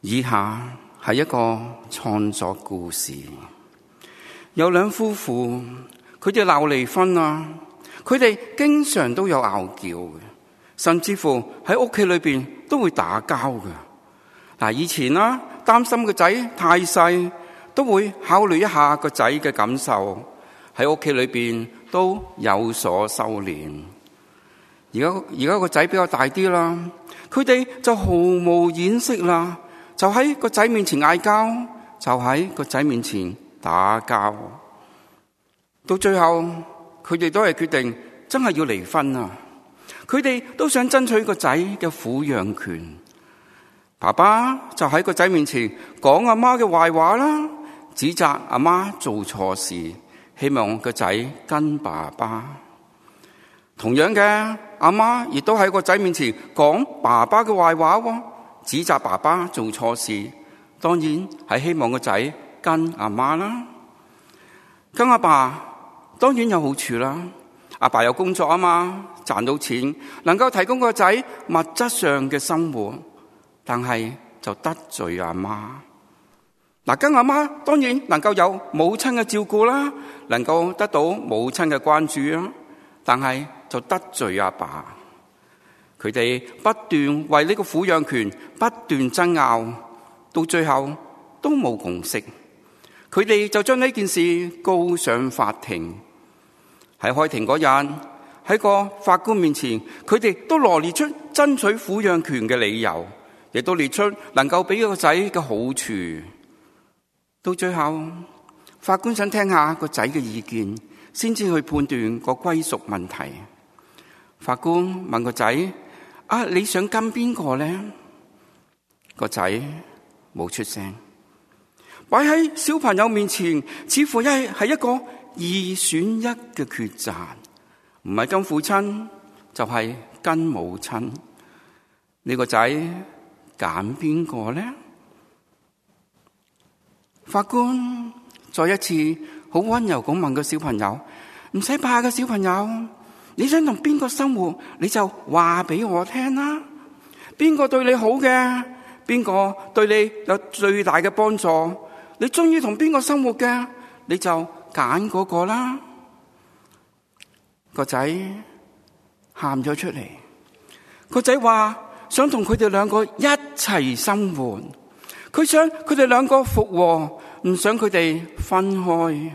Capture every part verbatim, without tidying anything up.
以下係一個創作故事，有兩夫婦，佢哋鬧離婚啊，佢哋經常都有拗撬嘅，甚至乎喺屋企裏邊都會打交嘅。嗱，以前啦，擔心個仔太細，都會考慮一下個仔嘅感受，喺屋企裏邊都有所收斂。而家而家個仔比較大啲啦，佢哋就毫無掩飾啦，就喺個仔面前嗌交，就喺個仔面前打交。到最後，佢哋都係決定真係要離婚啊！佢哋都想爭取個仔嘅撫養權。爸爸就喺個仔面前講阿媽嘅壞話啦，指責阿媽做錯事，希望個仔跟爸爸。同樣嘅，阿媽亦都喺個仔面前講爸爸嘅壞話，指責爸爸做錯事，當然係希望個仔跟阿媽啦。跟阿爸當然有好處啦，阿爸有工作啊嘛，賺到錢，能夠提供個仔物質上嘅生活。但係就得罪阿媽。嗱，跟阿媽當然能夠有母親嘅照顧啦，能夠得到母親嘅關注啦。但係就得罪阿爸，佢哋不斷為呢個撫養權不斷爭拗，到最後都冇共識。佢哋就將呢件事告上法庭。喺開庭嗰日，喺個法官面前，佢哋都羅列出爭取撫養權嘅理由。亦都列出能夠俾個仔嘅好處。到最後，法官想聽下個仔嘅意見，先至去判斷個歸屬問題。法官問個仔：啊，你想跟邊個呢？個仔冇出聲。擺喺小朋友面前，似乎一係一個二選一嘅抉擇，唔係跟父親，就係跟母親。呢個仔揀邊個呢？法官再一次好溫柔咁問個小朋友：唔使怕嘅，小朋友，你想同邊個生活，你就話俾我聽啦。邊個對你好嘅，邊個對你有最大嘅幫助，你中意同邊個生活嘅，你就揀嗰個啦。個仔喊咗出嚟，個仔話想同佢哋兩個一齊生活，佢想佢哋兩個復和，唔想佢哋分開。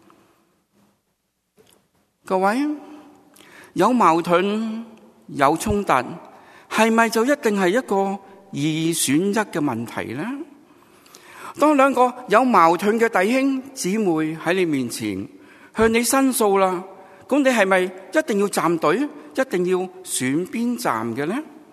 各位，有矛盾有衝突，係咪就一定係一個二選一嘅問題呢？當兩個有矛盾嘅弟兄姊妹喺你面前向你申訴啦，咁你係咪一定要站隊，一定要選邊站嘅呢？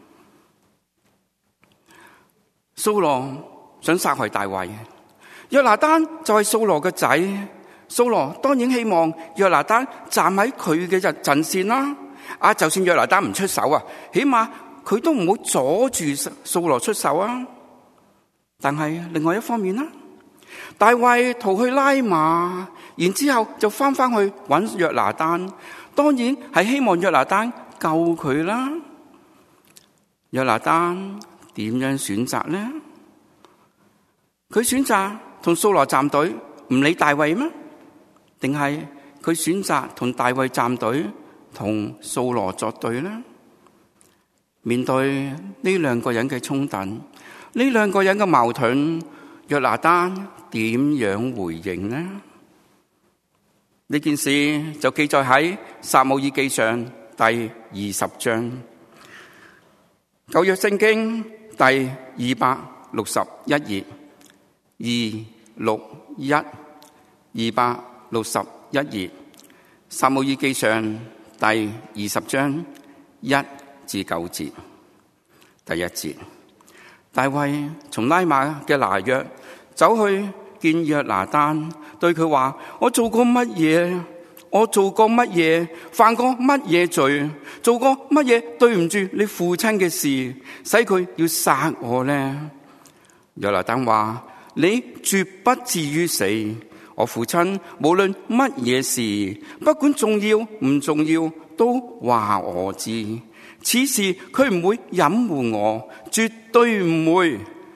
掃羅想殺害大衛，約拿單就係掃羅嘅仔。掃羅當然希望約拿單站喺佢嘅陣線啦。啊，就算約拿單唔出手啊，起碼佢都唔好阻住掃羅出手啊。但係另外一方面啦，大衛逃去拉馬，然之後就翻翻去揾約拿單，當然係希望約拿單救佢啦。約拿單點樣選擇呢？佢選擇同掃羅站隊，唔理大衛咩？定係佢選擇同大衛站隊，同掃羅作對呢？面對呢兩個人嘅衝突，呢兩個人嘅矛盾，約拿單點樣回應呢？呢件事就記載喺撒母耳記上第二十章，舊約聖經第二百六十一頁，二六一，二百六十一頁，撒母耳記上第二十章一至九節。第一節，大衛從拉馬嘅拿約走去見約拿單，對佢話：我做過乜嘢？我做過乜嘢？犯過乜嘢罪？做過乜嘢對唔住你父親嘅事，使佢要殺我呢？約拿單話：你絕不至於死。我父親無論乜嘢事，不管重要唔重要，都話我知。此事佢唔會隱瞞我，絕對唔會。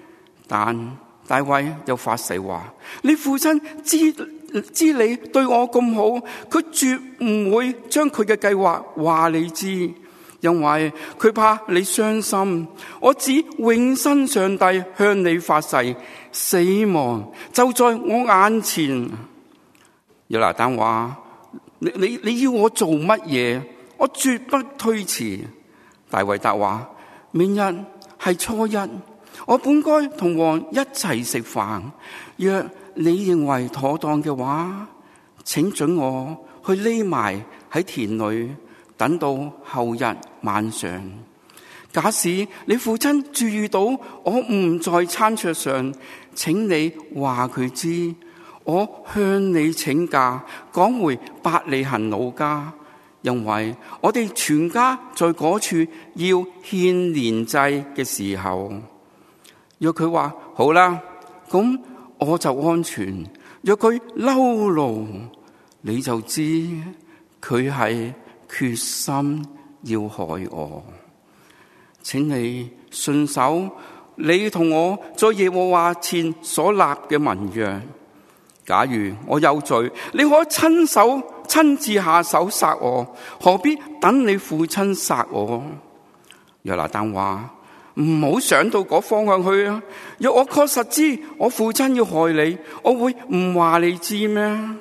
但大衛又發誓話：你父親知知你對我咁好，佢絕唔會將佢嘅計劃話你知，因為佢怕你傷心。我指永生上帝向你發誓，死亡就在我眼前。約拿單話：你你你要我做乜嘢？我絕不推辭。大衛答話：明日係初一，我本該同王一齊食飯。若你認為妥當嘅話，請准我去匿埋喺田裏，等到後日晚上。假使你父親注意到我唔在餐桌上，請你話佢知，我向你請假，趕回伯利恆老家，因為我哋全家在嗰處要獻年祭嘅時候。若佢話好啦，咁我就安全。若佢嬲怒，你就知佢係決心要害我。請你信守你同我在耶和華前所立嘅盟約。假如我有罪，你可親手親自下手殺我，何必等你父親殺我？約拿單話：唔好想到嗰方向去啊！若我確實知我父親要害你，我會唔話你知咩？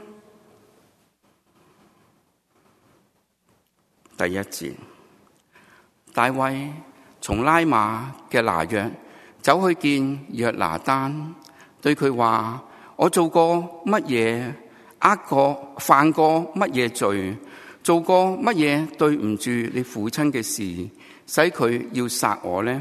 第一節，大衛從拉馬嘅拿約走去見約拿單，對佢話：我做過乜嘢？呃過犯過乜嘢罪？做過乜嘢對唔住你父親嘅事，使佢要殺我呢？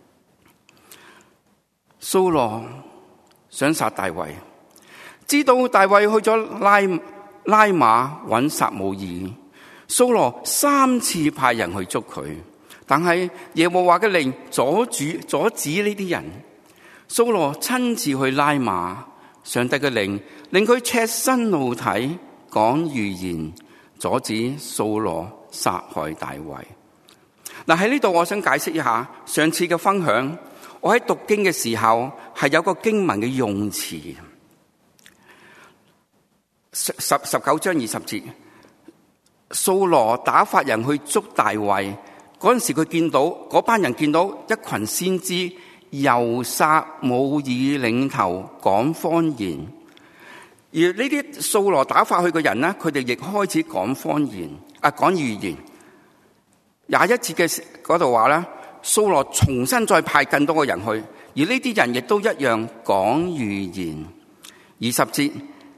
掃羅想殺大衛，知道大衛去咗拉拉馬揾撒母耳，掃羅三次派人去捉佢，但係耶和華嘅靈阻住阻止呢啲人。掃羅親自去拉馬，上帝嘅靈令佢赤身露體講預言，阻止掃羅殺害大衛。嗱，喺呢度我想解釋一下上次嘅分享。我喺讀經嘅時候係有個經文嘅用詞，十十十九章二十節，掃羅打發人去捉大衛嗰陣時，佢見到嗰班人見到一群先知由撒母耳領頭講方言，而呢啲掃羅打發去嘅人呢，佢哋亦開始講方言啊，講預言。廿一節嘅嗰度話咧，掃羅重新再派更多嘅人去，而呢啲人亦都一樣講預言。二十節，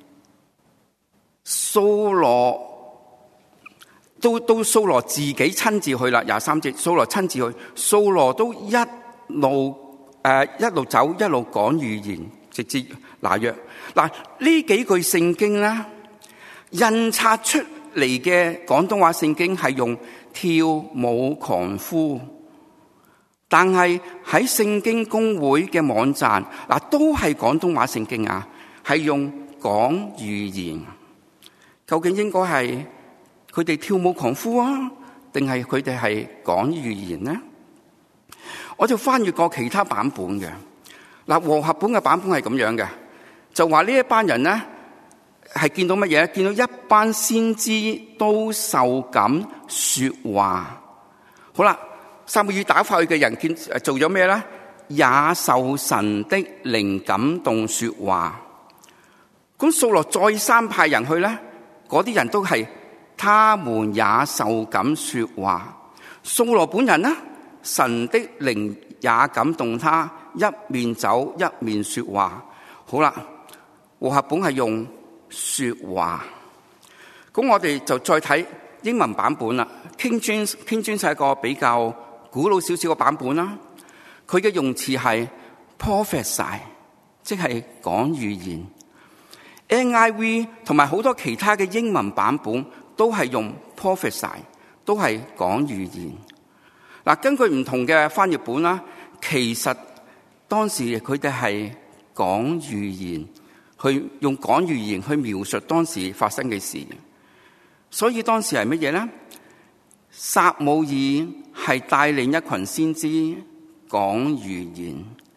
掃羅到到掃羅自己親自去啦。廿三節，掃羅親自去，掃羅都一路誒、呃、一路走一路講預言，直至拿約。嗱，呢幾句聖經咧，印刷出嚟嘅廣東話聖經係用跳舞狂呼。但係喺聖經公會嘅網站，嗱都係廣東話聖經啊，係用講預言。究竟應該係佢哋跳舞狂呼啊，定係佢哋係講預言呢？我就翻閱過其他版本嘅，嗱和合本嘅版本係咁樣嘅，就話呢一班人呢係見到乜嘢？見到一班先知都受感說話。好啦。撒母耳打發去嘅人見做咗咩咧？也受神的靈感動說話。咁掃羅再三派人去咧，嗰啲人都係他們也受感說話。掃羅本人呢，神的靈也感動他，一面走一面說話。好啦，和合本係用說話。咁我哋就再睇英文版本啦。King James King James係一個比較古老少少嘅版本啦，佢嘅用詞係 prophesy， 即係講預言。N I V 同埋好多其他嘅英文版本都係用 prophesy， 都係講預言。嗱，根據唔同嘅翻譯本啦，其實當時佢哋係講預言，去用講預言去描述當時發生嘅事。所以當時係乜嘢咧？撒母耳係帶領一群先知講預言，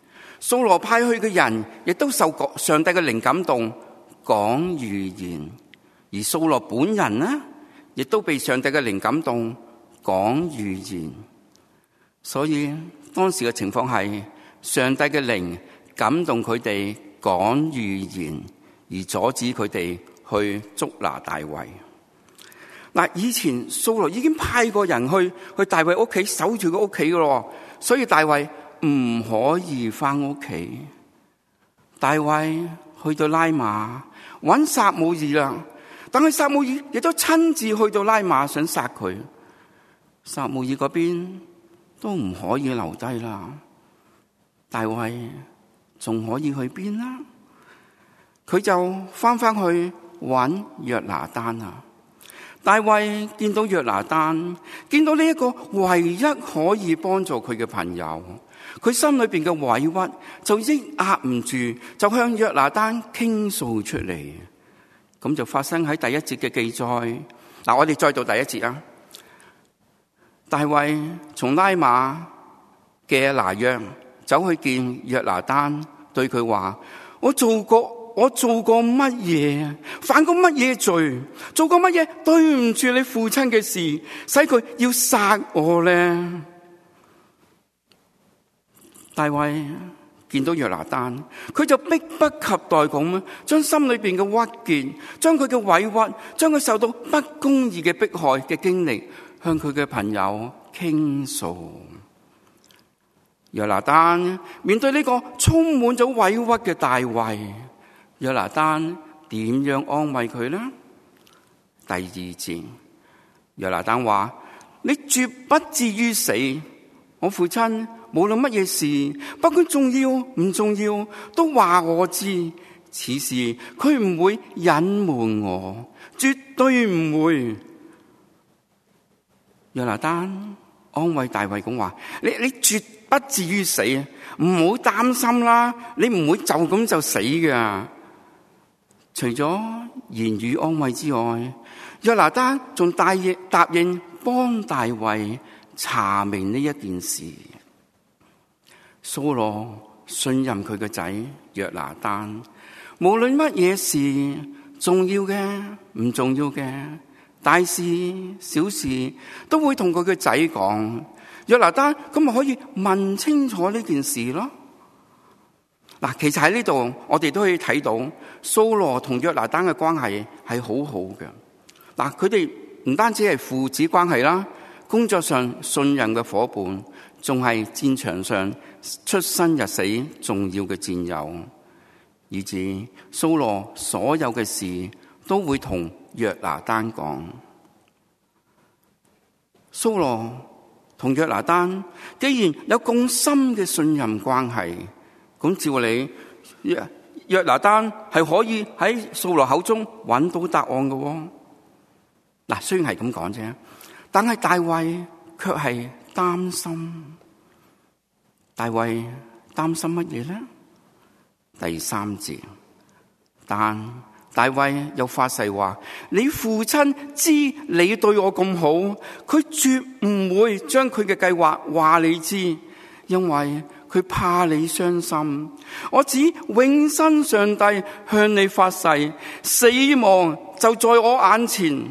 掃羅派去嘅人亦都受上帝嘅靈感動，講預言。而掃羅本人呢，亦都被上帝嘅靈感動，講預言。所以當時嘅情況係，上帝嘅靈感動佢哋講預言，而阻止佢哋去捉拿大衛。嗱，以前掃羅已經派過人去去大衛屋企守住個屋企噶咯，所以大衛唔可以翻屋企。大衛去到拉馬揾撒母耳啦，但係撒母耳亦都親自去到拉馬想殺佢。撒母耳嗰邊都唔可以留低啦，大衛仲可以去邊啦？佢就翻翻去揾約拿單啊！大衛見到約拿單，見到呢一個唯一可以幫助佢嘅朋友，佢心裏邊嘅委屈就已經壓唔住，就向約拿單傾訴出嚟。咁就發生喺第一節嘅記載。嗱，我哋再讀第一節啊。大衛從拉馬嘅拿約走去見約拿單，對佢話：我做過。我做過乜嘢？犯過乜嘢罪？做過乜嘢對唔住你父親嘅事，使佢要殺我呢？大衛見到約拿單，佢就迫不及待咁將心裏邊嘅鬱結，將佢嘅委屈，將佢受到不公義嘅迫害嘅經歷，向佢嘅朋友傾訴。約拿單面對呢個充滿咗委屈嘅大衛，約拿單點樣安慰佢呢？第二節，約拿單話：你絕不至於死。我父親無論乜嘢事，不管重要唔重要，都話我知。此事佢唔會隱瞞我，絕對唔會。約拿單安慰大衛咁話：你你絕不至於死，唔好擔心啦，你唔會就咁就死㗎。除咗言語安慰之外，約拿單仲答應答應幫大衛查明呢一件事。掃羅信任佢個仔約拿單，無論乜嘢事，重要嘅唔重要嘅，大事小事，都會同佢個仔講。約拿單咁咪可以問清楚呢件事咯。嗱，其實喺呢度我哋都可以睇到掃羅同約拿單嘅關係係好好嘅。嗱，佢哋唔單止係父子關係啦，工作上信任嘅夥伴，仲係戰場上出生入死重要嘅戰友，以至掃羅所有嘅事都會同約拿單講。掃羅同約拿單既然有咁深嘅信任關係，咁照理約約拿單係可以喺掃羅口中揾到答案嘅。嗱，雖然係咁講啫，但係大衛卻係擔心。大衛擔心乜嘢呢？第三節，但大衛又發誓話：你父親知你對我咁好，佢絕唔會將佢嘅計劃話你知，因為佢怕你傷心。我指永生上帝向你發誓，死亡就在我眼前。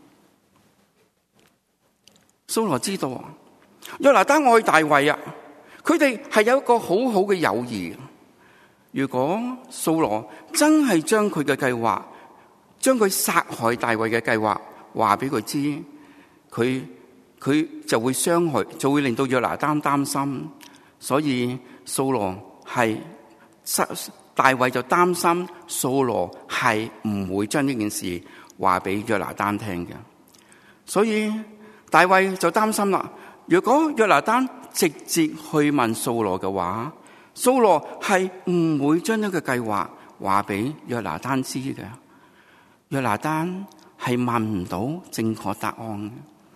掃羅知道約拿單愛大衛啊，佢哋係有一個好好嘅友誼。如果掃羅真係將佢嘅計劃，將佢殺害大衛嘅計劃話俾佢知，佢佢就會傷害，就會令到約拿單擔心。所以掃羅係大衛就擔心掃羅係唔會將呢件事話俾約拿單聽嘅。所以大衛就擔心啦，如果約拿單直接去問掃羅嘅話，掃羅係唔會將呢個計劃話俾約拿單知嘅。約拿單係問唔到正確答案。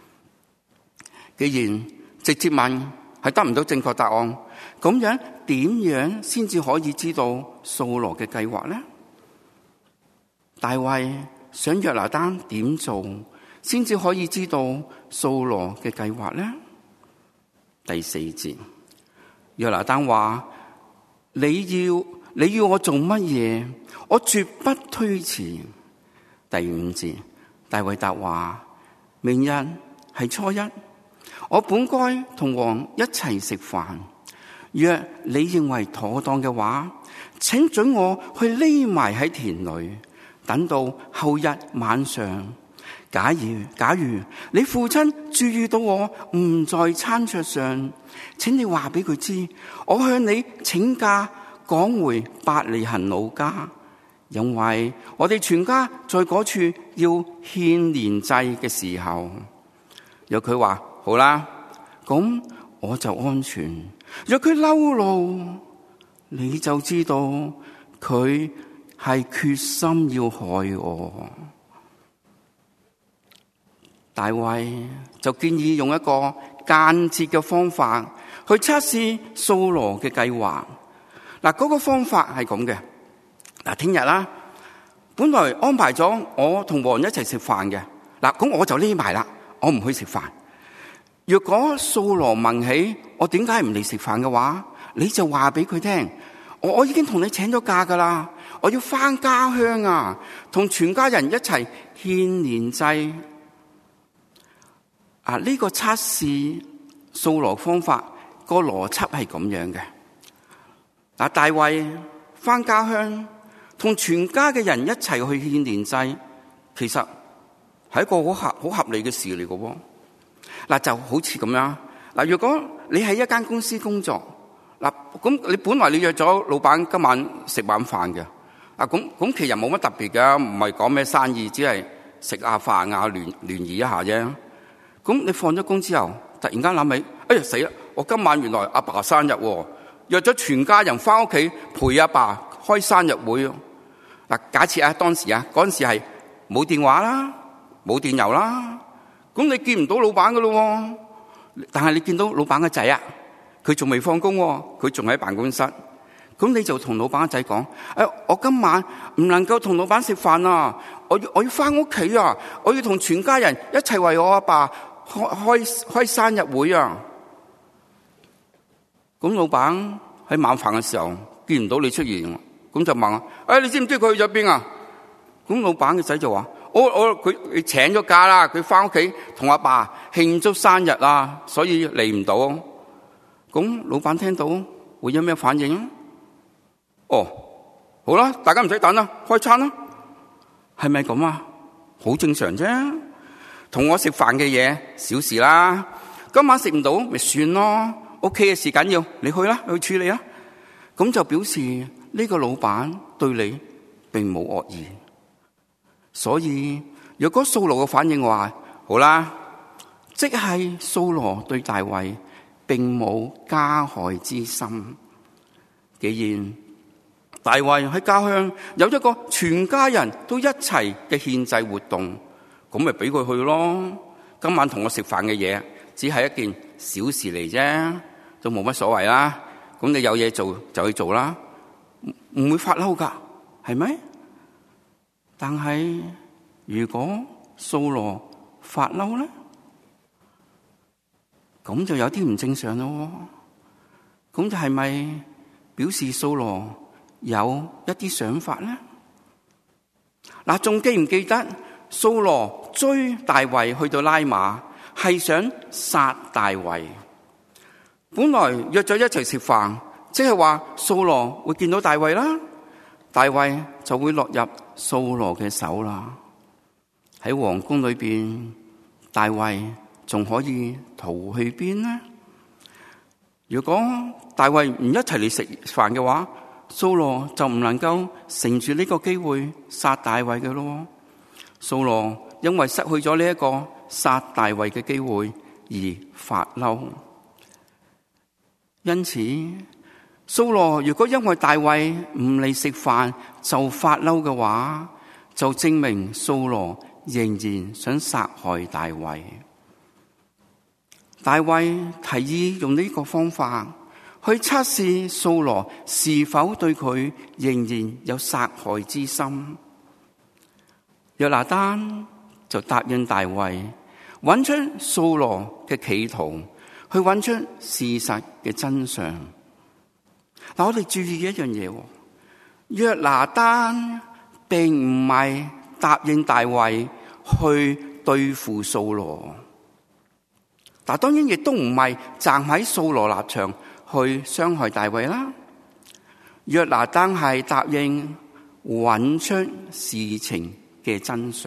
既然直接問係得唔到正確答案，咁樣點樣先至可以知道掃羅嘅計劃呢？大衛想約拿單點做先至可以知道掃羅嘅計劃呢？第四節，約拿單話： 你要你要我做乜嘢？我絕不推辭。第五節，大衛答話：明日係初一，我本該同王一齊食飯。若你認為妥當嘅話，請准我去匿埋喺田裏，等到後日晚上。假如假如你父親注意到我唔在餐桌上，請你話俾佢知，我向你請假趕回伯利恆老家，因為我哋全家在嗰處要獻年祭嘅時候。若佢話好啦，咁我就安全；若佢嬲怒，你就知道佢係決心要害我。大衛就建議用一個間接嘅方法去測試掃羅嘅計劃。嗱，嗰個方法係咁嘅。嗱，聽日啦，本來安排咗我同王一齊食飯嘅。嗱，咁我就匿埋啦，我唔去食飯。若果掃羅問起我點解唔嚟食飯嘅話，你就話俾佢聽，我我已經同你請咗假噶啦，我要翻家鄉啊，同全家人一齊獻年祭。啊！呢個測試掃羅方法個邏輯係咁樣嘅。嗱，大衛翻家鄉同全家嘅人一齊去獻年祭，其實係一個好合好合理嘅事嚟嘅。嗱，就好似咁樣。嗱，如果你喺一間公司工作，嗱，咁你本來你約咗老闆今晚食晚飯嘅，啊，咁咁其實冇乜特別嘅，唔係講咩生意，只係食下飯啊，聯聯誼一下啫。咁你放咗工之後，突然間諗起，哎呀死啦！我今晚原來阿爸生日，約咗全家人翻屋企陪阿爸開生日會。嗱，假設啊，當時啊，嗰陣時係冇電話啦，冇電郵啦，咁你見唔到老闆噶咯？但係你見到老闆嘅仔啊，佢仲未放工，佢仲喺辦公室。咁你就同老闆嘅仔講：誒，我今晚唔能夠同老闆食飯啊！我要我要翻屋企啊！我要同全家人一齊為我阿爸開開開生日會啊！咁老闆喺晚飯嘅時候見唔到你出現，咁就問啊：誒，你知唔知佢去咗邊啊？咁老闆嘅仔就話：我我佢佢請咗假啦，佢翻屋企同阿爸慶祝生日啊，所以嚟唔到。咁老闆聽到會有咩反應？哦，好啦，大家唔使等啦，開餐啦，係咪咁啊？好正常啫，同我食飯嘅嘢小事啦。今晚食唔到咪算咯，屋企嘅事緊要，你去啦，去處理啦。咁就表示呢個老闆對你並冇惡意。所以若果掃羅嘅反應話好啦，即係掃羅對大衛並冇加害之心。既然大衛喺家鄉有一個全家人都一齊嘅獻祭活動，咁咪俾佢去咯。今晚同我食飯嘅嘢只係一件小事嚟啫，都冇乜所謂啦。咁你有嘢做就去做啦，唔會發嬲噶，係咪？但係如果掃羅發嬲咧，咁就有啲唔正常咯。咁就係咪表示掃羅有一啲想法咧？嗱，仲記唔記得掃羅追大衛去到拉馬，係想殺大衛？本來約咗一齊食飯，即係話掃羅會見到大衛啦，大衛就會落入掃羅嘅手啦。喺皇宮裏邊，大衛仲可以逃去邊呢？如果大衛唔一齊嚟食飯嘅話，掃羅就唔能夠乘住呢個機會殺大衛嘅咯。掃羅因為失去咗呢一個殺大衛嘅機會而發嬲，因此掃羅如果因為大衛唔嚟食飯就發嬲嘅話，就證明掃羅仍然想殺害大衛。大衛提議用呢個方法去測試掃羅是否對佢仍然有殺害之心。約拿單就答應大衛揾出掃羅嘅企圖，去揾出事實嘅真相。 嗱，我哋注意一樣嘢，約拿單並唔係答應大衛去對付掃羅，但當然亦都唔係站喺掃羅立場去傷害大衛啦。約拿單係答應揾出事情嘅真相。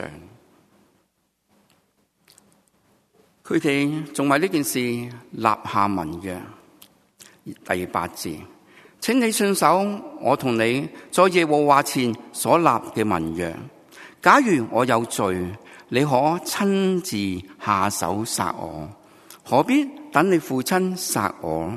佢哋仲為呢件事立下盟約。第八節，請你信守我同你在耶和華前所立嘅盟約。假如我有罪，你可親自下手殺我，何必等你父親殺我？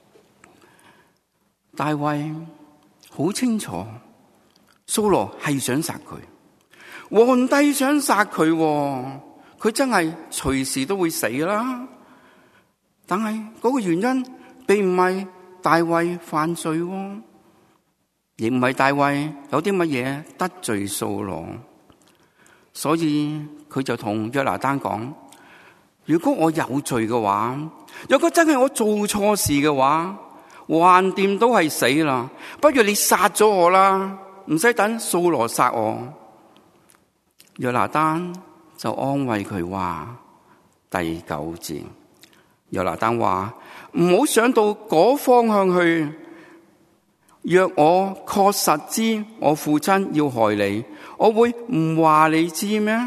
大衛好清楚，掃羅係想殺佢，皇帝想殺佢，佢真係隨時都會死啦。但係嗰個原因並唔係大衛犯罪，亦唔係大衛有啲乜嘢得罪掃羅，所以佢就同約拿單講：如果我有罪嘅話，如果真係我做錯事嘅話，橫掂都係死啦，不如你殺咗我啦，唔使等掃羅殺我。約拿單就安慰佢話，第九節，約拿單話：唔好想到嗰方向去，若我確實知我父親要害你，我會唔話你知咩？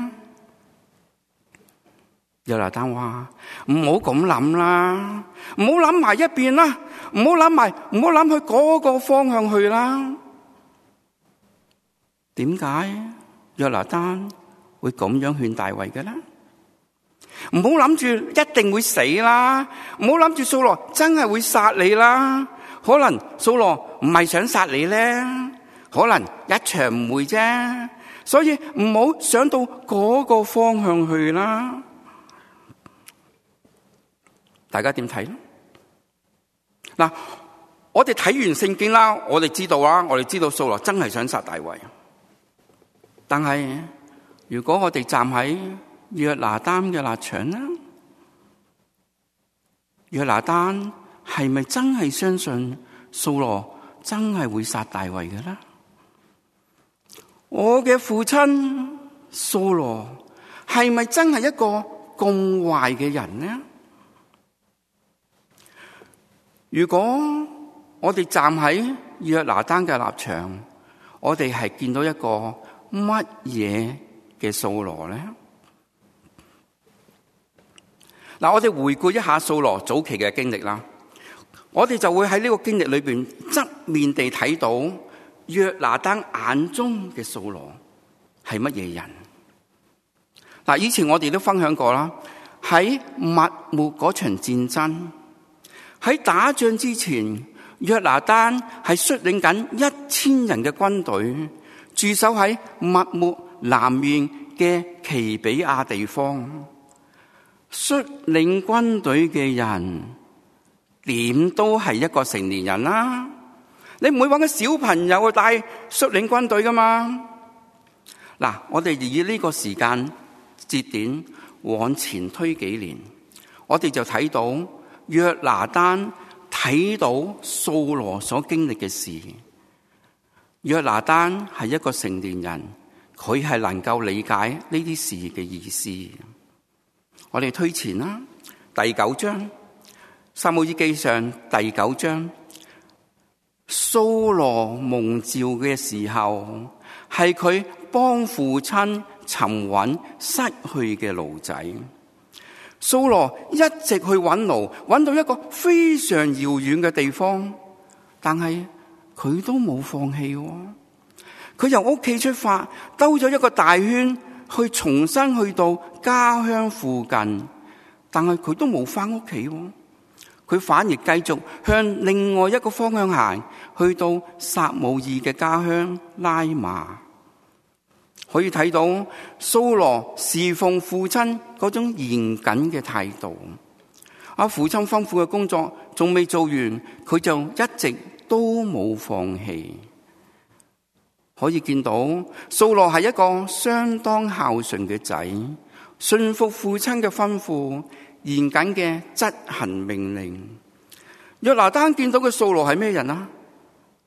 約拿單話：唔好咁諗啦，唔好諗埋一邊啦，唔好諗埋，唔好諗去嗰個方向去啦。點解約拿單會咁樣勸大衛嘅呢？唔好諗住一定會死啦，唔好諗住掃羅真係會殺你啦。可能掃羅唔係想殺你咧，可能一場唔會啫。所以唔好想到嗰個方向去啦。大家點睇咧？嗱，我哋睇完聖經啦，我哋知道啦，我哋知道掃羅真係想殺大衛。但係如果我哋站喺約拿單嘅立場呢？約拿單係咪真係相信掃羅真係會殺大衛嘅呢？我嘅父親掃羅係咪真係一個咁壞嘅人呢？如果我哋站喺約拿單嘅立場，我哋係見到一個乜嘢嘅掃羅呢？嗱，我哋回顧一下掃羅早期嘅經歷啦，我哋就會喺呢個經歷裏邊側面地睇到約拿單眼中嘅掃羅係乜嘢人。嗱，以前我哋都分享過啦，喺密抹嗰場戰爭，喺打仗之前，約拿單係率領緊一千人嘅軍隊駐守喺密抹南面嘅奇比亞地方。率領軍隊嘅人點都係一個成年人啦，你唔會搵個小朋友去帶率領軍隊噶嘛？嗱，我哋以呢個時間節點往前推幾年，我哋就睇到約拿單睇到掃羅所經歷嘅事。約拿單係一個成年人，佢係能夠理解呢啲事嘅意思。我哋推前啦，第九章撒母耳記上第九章，掃羅蒙召嘅時候，係佢幫父親尋揾失去嘅驢仔。掃羅一直去揾驢，揾到一個非常遙遠嘅地方，但係佢都冇放棄。佢由屋企出發，兜咗一個大圈，去重新去到家鄉附近，但係佢都冇翻屋企，佢反而繼續向另外一個方向行，去到撒母耳嘅家鄉拉馬。可以睇到掃羅侍奉父親嗰種嚴謹嘅態度。阿父親吩咐嘅工作仲未做完，佢就一直都冇放棄。可以見到掃羅係一個相當孝順嘅仔，順服父親嘅吩咐，嚴謹嘅執行命令。約拿單見到嘅掃羅係咩人啊？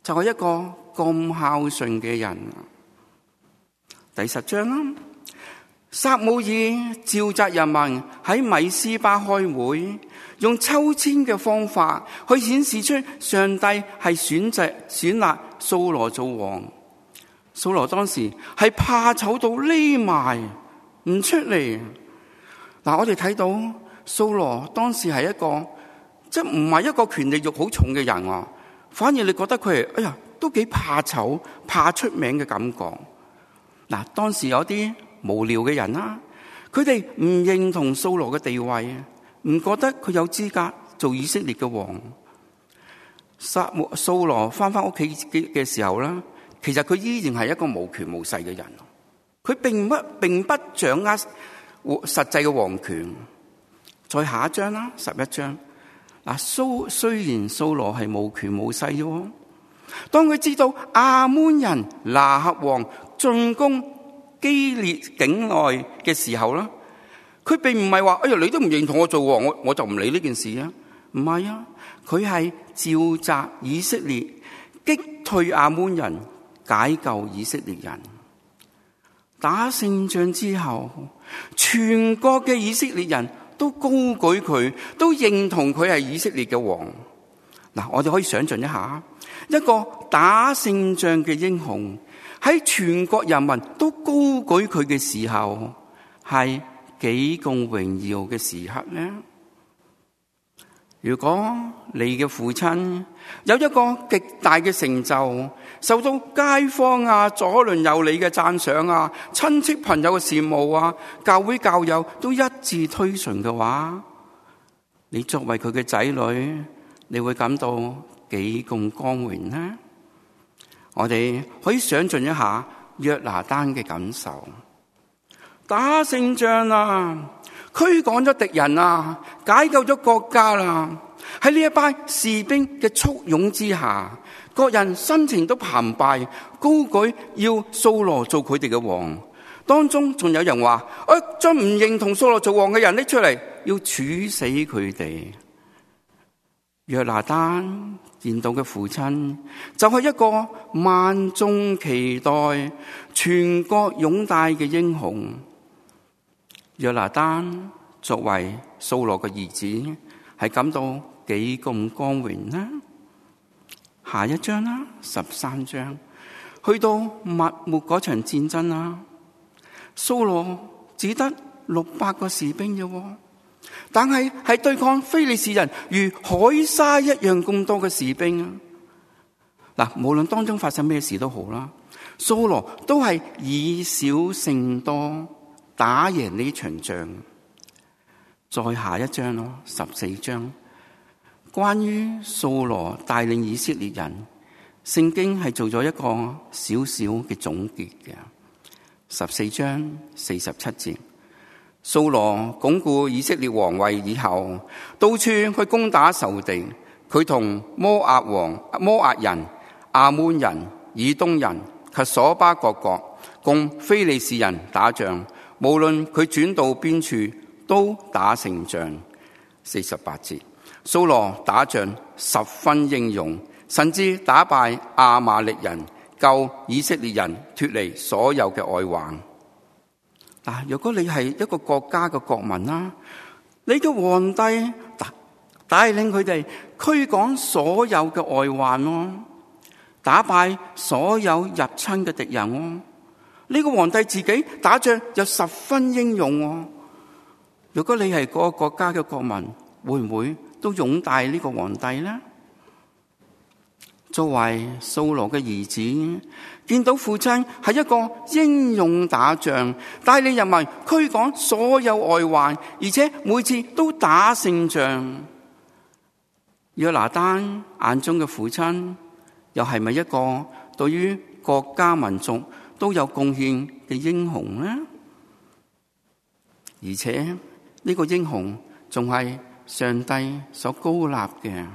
就係一個咁孝順嘅人。第十章啦，撒母耳召集人民喺米斯巴開會，用抽籤嘅方法去顯示出上帝係選擇選立掃羅做王。掃羅當時係怕醜到匿埋唔出嚟。嗱，我哋睇到掃羅當時係一個即係唔係一個權力欲好重嘅人啊，反而你覺得佢係哎呀都幾怕醜、怕出名嘅感覺。嗱，當時有啲無聊嘅人啦，佢哋唔認同掃羅嘅地位，唔覺得佢有資格做以色列嘅王。撒母掃羅翻翻屋企嘅時候啦，其實佢依然係一個無權無勢嘅人，佢並不並不掌握實際嘅王權。再下一章啦，十一章。嗱，蘇雖然掃羅係無權無勢喎，當佢知道亞捫人拿轄王進攻基列境內嘅時候啦，佢並唔係話哎呀你都唔認同我做王，我我就唔理呢件事啊。唔係啊，佢係召集以色列擊退亞捫人，解救以色列人。打勝仗之後，全國嘅以色列人都高舉佢，都認同佢係以色列嘅王。嗱，我哋可以想象一下，一個打勝仗嘅英雄喺全國人民都高舉佢嘅時候，係幾咁榮耀嘅時刻呢？如果你嘅父親有一個極大嘅成就，受到街坊啊、左鄰右里嘅讚賞啊、親戚朋友嘅羨慕啊、教會教友都一致推崇嘅話，你作為佢嘅仔女，你會感到幾咁光榮呢？我哋可以想象一下約拿單嘅感受。打勝仗啊，驅趕咗敵人啊，解救咗國家啦！喺呢一班士兵嘅簇擁之下，各人心情都澎湃，高舉要掃羅做佢哋嘅王。當中仲有人話：誒，將唔認同掃羅做王嘅人拎出嚟，要處死佢哋。約拿單見到嘅父親就係一個萬眾期待、全國擁戴嘅英雄。約拿單作為掃羅嘅兒子，係感到幾咁光榮呢？下一章啦，十三章，去到密抹嗰場戰爭啦，掃羅只得六百個士兵啫，但係係對抗非利士人如海沙一樣咁多嘅士兵啊！嗱，無論當中發生咩事都好啦，掃羅都係以少勝多，打贏呢場仗。再下一章咯，十四章，關於掃羅帶領以色列人，聖經係做咗一個小小嘅總結嘅。十四章四十七節，掃羅鞏固以色列王位以後，到處去攻打仇敵。佢同摩押王、摩押人、亞捫人、以東人及瑣巴各國共非利士人打仗，無論佢轉到邊處，都打勝仗。四十八節，掃羅打仗十分英勇，甚至打敗亞瑪力人，救以色列人脫離所有嘅外患。嗱，如果你係一個國家嘅國民啦，你嘅皇帝帶領佢哋驅趕所有嘅外患咯，打敗所有入侵嘅敵人咯。呢個皇帝自己打仗又十分英勇喎。如果你係嗰個國家嘅國民，會唔會都擁戴呢個皇帝呢？作為掃羅嘅兒子，見到父親係一個英勇打仗，帶領人民驅趕所有外患，而且每次都打勝仗。約拿單眼中嘅父親，又係咪一個對於國家民族都有貢獻嘅英雄呢？而且呢個英雄仲係上帝所高立嘅。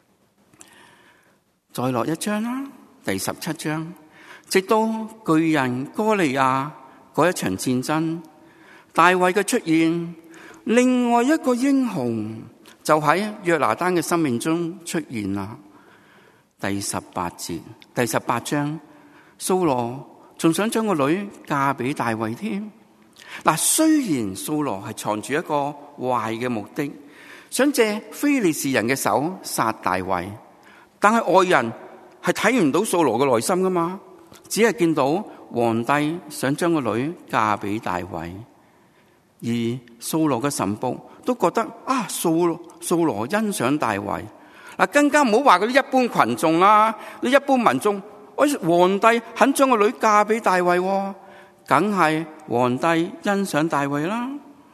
再落一章啦，第十七章，直到巨人哥利亞嗰一場戰爭，大衛嘅出現，另外一個英雄就喺約拿單嘅生命中出現啦。 第十八節，第十八章，掃羅仲想將個女嫁俾大衛添。嗱，雖然掃羅係藏住一個壞嘅目的，想借非利士人嘅手殺大衛，但係外人係睇唔到掃羅嘅內心噶嘛，只係見到皇帝想將個女嫁俾大衛，而掃羅嘅臣僕都覺得啊，掃羅掃羅欣賞大衛。嗱，更加唔好話嗰啲一般群眾啦，啲一般民眾，我皇帝肯將個女嫁俾大衛，梗係皇帝欣賞大衛啦。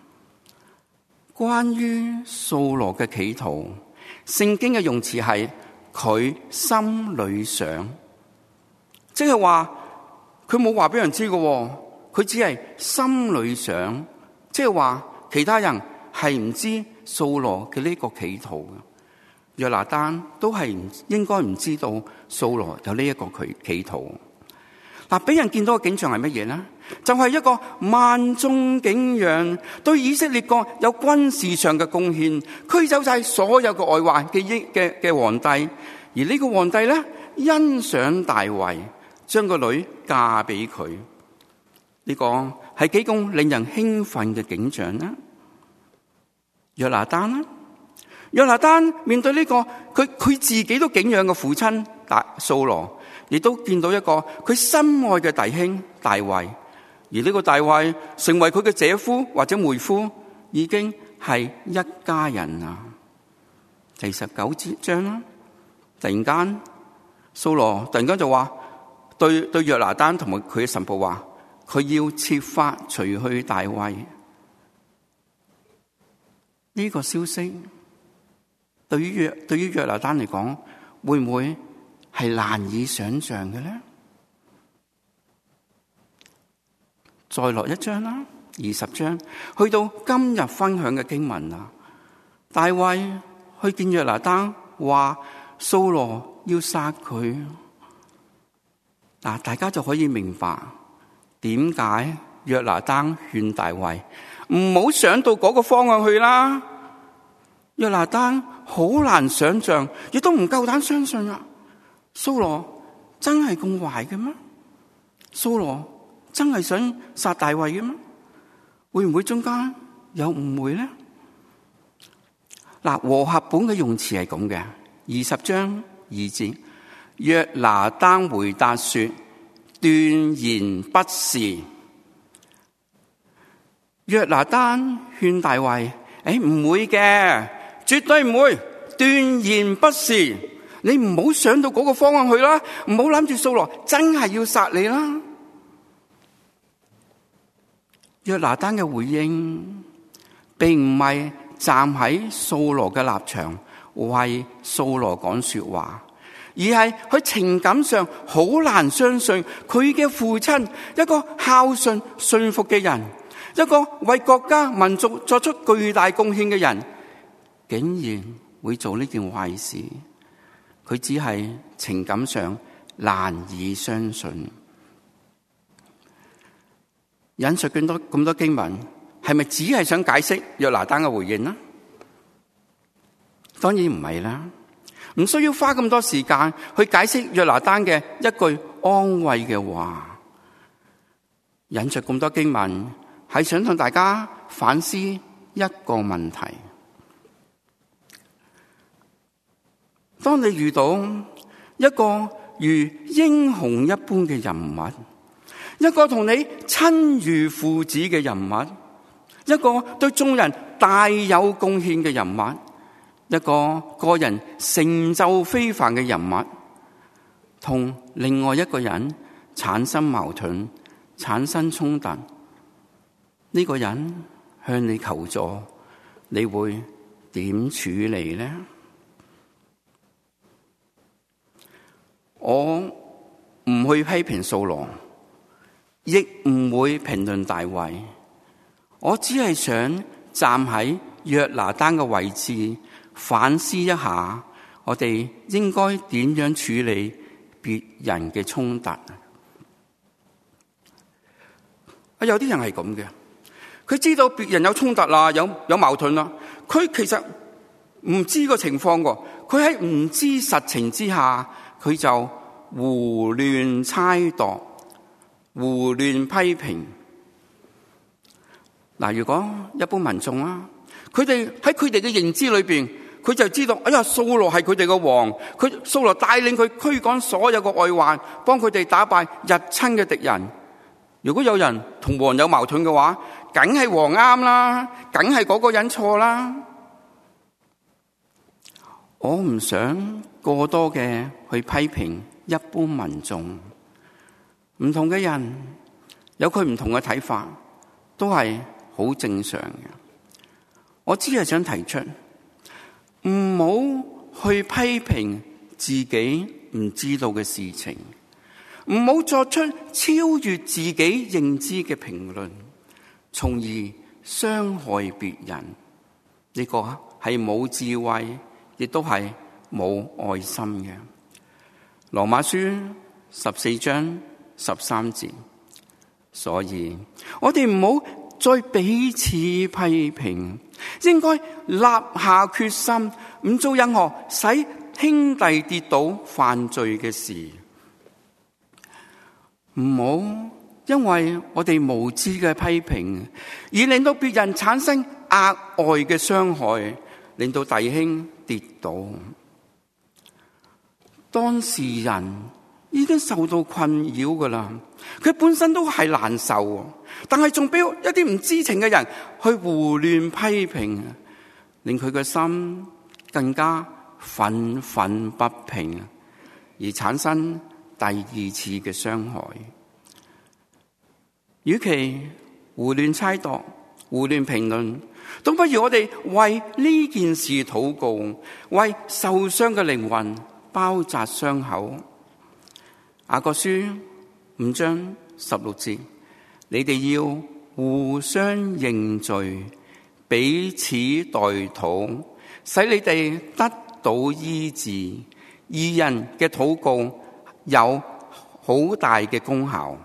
關於掃羅嘅企圖，聖經嘅用詞係佢心裏想，即係話佢冇話俾人知嘅，佢只係心裏想，即係話其他人係唔知掃羅嘅呢個企圖嘅。約拿單都係唔應該唔知道掃羅有呢一個佢企圖。嗱，俾人見到嘅景象係乜嘢呢？就係、是、一個萬眾景仰，對以色列國有軍事上嘅貢獻，驅走晒所有嘅外患嘅嘅嘅皇帝。而呢個皇帝咧，欣賞大衛，將個女嫁俾佢。呢、這個係幾咁令人興奮嘅景象呢？約拿單呢？約拿單面對呢、這個佢佢自己都敬仰嘅父親大掃羅，亦都見到一個佢心愛嘅弟兄大衛，而呢個大衛成為佢嘅姐夫或者妹夫，已經係一家人啦。第十九章啦，突然間掃羅突然間就話對對約拿單同埋佢嘅臣僕話，佢要設法除去大衛。呢、這個消息對於約對於約拿單嚟講，會唔會係難以想象嘅咧？再落一章啦，二十章，去到今日分享嘅經文啦。大衛去見約拿單，話掃羅要殺佢。嗱，大家就可以明白點解約拿單勸大衛唔好想到嗰個方向去啦。約拿單好難想象，亦都唔夠膽相信啊！掃羅真係咁壞嘅咩？掃羅真係想殺大衛嘅咩？會唔會中間有誤會呢？嗱，和合本嘅用詞係咁嘅，二十章二節，約拿單回答說：斷然不是。約拿單勸大衛：誒，唔會嘅，絕對唔會，斷然不是。你唔好想到嗰個方向去啦，唔好諗住掃羅真係要殺你啦。約拿單嘅回應，並唔係站喺掃羅嘅立場為掃羅講說話，而係佢情感上好難相信佢嘅父親，一個孝順信服嘅人，一個為國家民族作出巨大貢獻嘅人，竟然會做呢件壞事。佢只係情感上難以相信。引述咁多咁多經文，係咪只係想解釋約拿單嘅回應呢？當然唔係啦，唔需要花咁多時間去解釋約拿單嘅一句安慰嘅話。引述咁多經文，係想向大家反思一個問題。當你遇到一個如英雄一般嘅人物，一個同你親如父子嘅人物，一個對眾人大有貢獻嘅人物，一個個人成就非凡嘅人物，同另外一個人產生矛盾、產生衝突，呢個人向你求助，你會點處理呢？我唔去批評掃羅，亦唔會評論大衛。我只係想站喺約拿單嘅位置，反思一下，我哋應該點樣處理別人嘅衝突。啊，有啲人係咁嘅，佢知道別人有衝突啦，有有矛盾啦，佢其實唔知個情況㗎，佢喺唔知實情之下， 佢就胡亂猜度、胡亂批評。嗱，如果一般民眾啊，佢哋喺佢哋嘅認知裏邊，佢就知道，哎呀，掃羅係佢哋嘅王，佢掃羅帶領佢驅趕所有嘅外患，幫佢哋打敗入侵嘅敵人。如果有人同王有矛盾嘅話，梗係王啱啦，梗係嗰個人錯啦。我唔想過多嘅去批評一般民眾，唔同嘅人有佢唔同嘅睇法，都係好正常嘅。我只係想提出，唔好去批評自己唔知道嘅事情，唔好作出超越自己認知嘅評論，從而傷害別人。呢個係冇智慧，亦都係冇愛心嘅。羅馬書十四章十三節，所以我哋唔好再彼此批評，應該立下決心，唔做任何使兄弟跌倒犯罪嘅事。唔好因為我哋無知嘅批評，而令到別人產生額外嘅傷害，令到弟兄跌倒。當事人已經受到困擾噶啦，佢本身都係難受，但係仲俾一啲唔知情嘅人去胡亂批評，令佢嘅心更加憤憤不平，而產生第二次嘅傷害。與其胡亂猜度、胡亂評論，都不如我哋為呢件事禱告，為受傷嘅靈魂包紮傷口。雅各書五章十六節，你哋要互相認罪，彼此代禱，使你哋得到醫治。義人嘅禱告有好大嘅功效。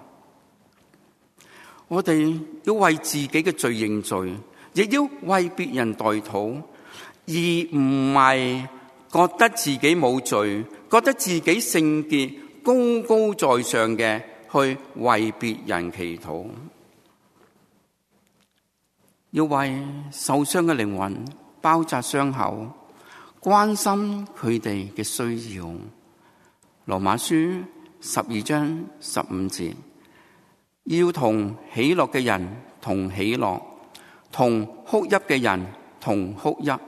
我哋要為自己嘅罪認罪，亦要為別人代禱，而唔係覺得自己冇罪，覺得自己聖潔，高高在上嘅去為別人祈禱。要為受傷嘅靈魂包紮傷口，關心佢哋嘅需要。羅馬書十二章十五節，要同喜樂嘅人同喜樂，同哭泣嘅人同哭泣，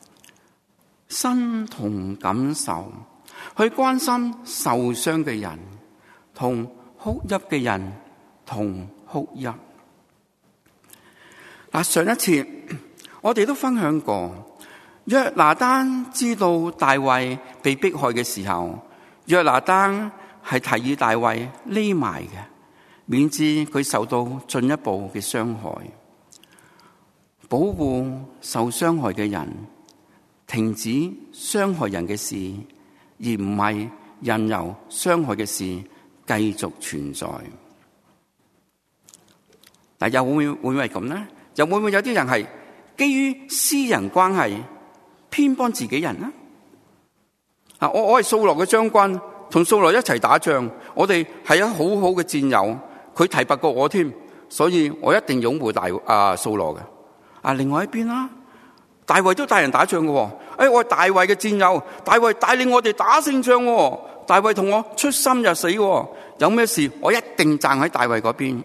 身同感受，去關心受傷嘅人，同哭泣嘅人同哭泣。嗱，上一次我哋都分享過，約拿單知道大衛被迫害嘅時候，約拿單係提議大衛匿埋嘅，免致佢受到進一步嘅傷害，保護受傷害嘅人，停止傷害人嘅事，而唔係任由傷害嘅事繼續存在。但又會唔會會唔會係咁呢？又會唔會有啲人係基於私人關係偏幫自己人呢？啊，我我係掃羅嘅將軍，同掃羅一齊打仗，我哋係一好好嘅戰友，佢提拔過我添，所以我一定擁護大啊掃羅嘅。啊，另外一邊啦，大衛都帶人打仗嘅，誒、哎，我係大衛嘅戰友，大衛帶領我哋打勝仗，大衛同我出生入死，有咩事我一定站喺大衛嗰邊。